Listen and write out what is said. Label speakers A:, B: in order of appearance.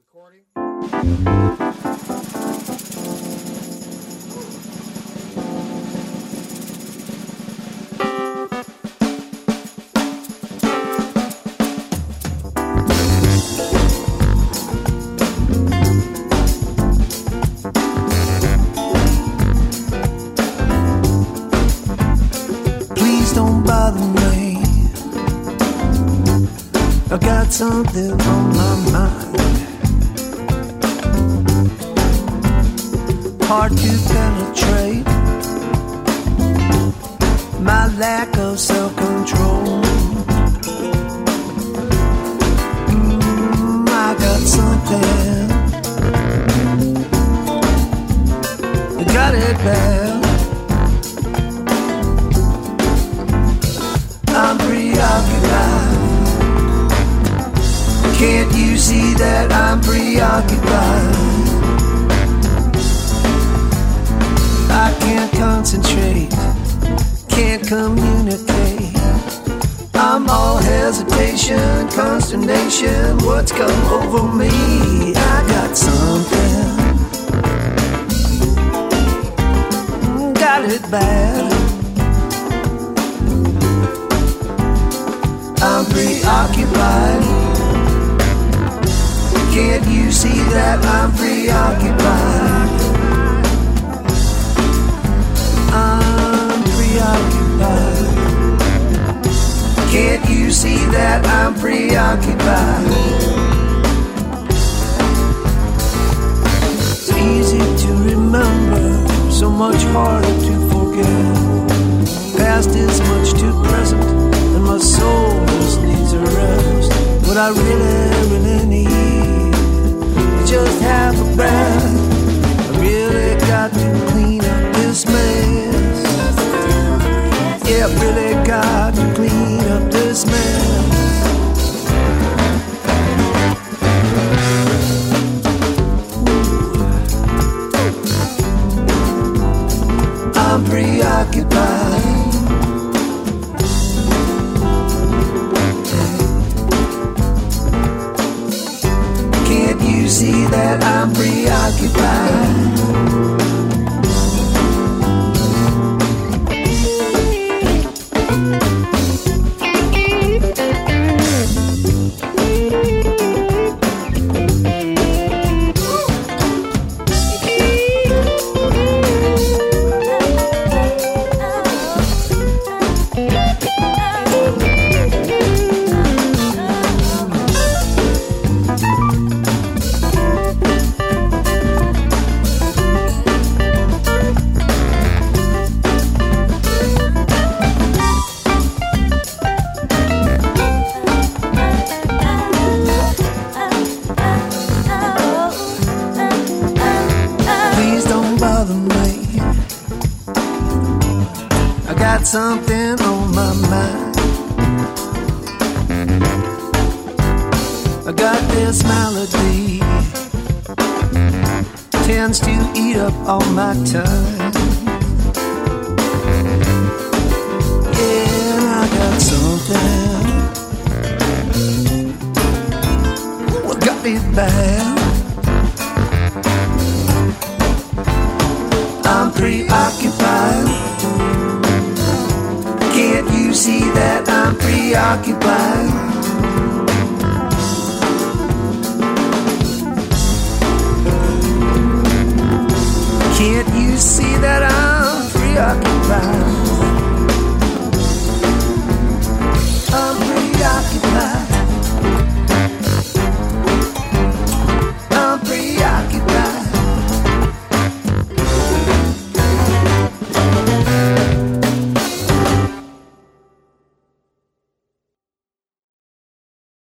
A: recording.
B: Please don't bother me. I got something on my mind. Hard to penetrate. My lack of self-control. I got something. I got it bad. I'm preoccupied. Can't you see that I'm preoccupied? I can't concentrate, can't communicate. I'm all hesitation, consternation. What's come over me? I got something. Got it bad. I'm preoccupied. Can't you see that I'm preoccupied? I'm preoccupied. Can't you see that I'm preoccupied? It's easy to remember, so much harder to forget. Past is much too present, and my soul just needs a rest. What I really need is just half a breath. I really got to clean up this mess. Yeah, I really got to clean up this mess. I'm preoccupied. Can't you see that I'm preoccupied? Something on my mind. I got this malady, tends to eat up all my time. Yeah, I got something. I got it bad. I'm preoccupied. Can't you see that I'm preoccupied? Can't you see that